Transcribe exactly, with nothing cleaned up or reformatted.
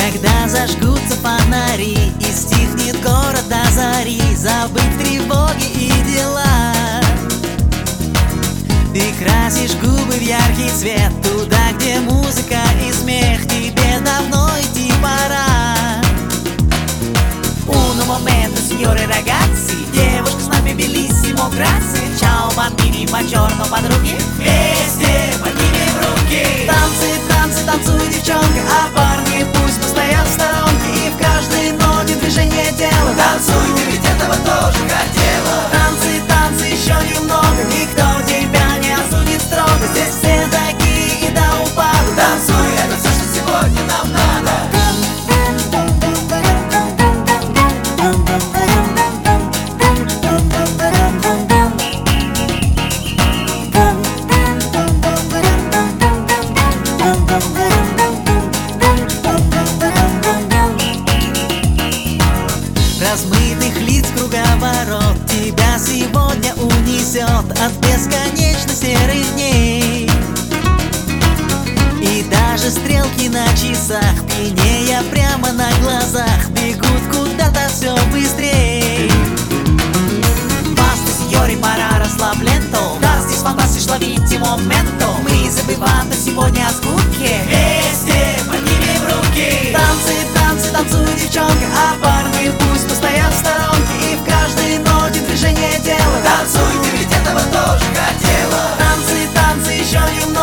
Когда зажгутся фонари и стихнет город до зари, забыть тревоги и дела, ты красишь губы в яркий цвет, туда, где музыка и смех. Тебе давно идти пора. Uno momento, signore ragazzi, девушка с нами bellissimo, grazie. Ciao bambini, buongiorno подруги, вместе поднимем руки. Танцы, танцы, танцуй, девчонка, а парни пусть постоят в сторонке. И в каждой ноте движение тела. Танцуй, ты ведь этого тоже хотела. Танцы, танцы, еще немного, никто тебя не осудит строго. Здесь все такие и до упаду. Танцуй, это все, что сегодня нам надо. Размытых лиц круговорот тебя сегодня унесет от бесконечно серых дней. И даже стрелки на часах, пьянея прямо на глазах, бегут куда-то все быстрей. Баста, сеньори, пора расслабленто. Да, здесь фантастиш, ловите моменто. Мы забываем сегодня о скуке. Вместе поднимем руки. Танцы, танцы, танцуй, девчонка, а парни пусть постоят в сторонке. И в каждой ноте движение тела. Танцуй, ты ведь этого тоже хотела. Танцы, танцы, еще немного.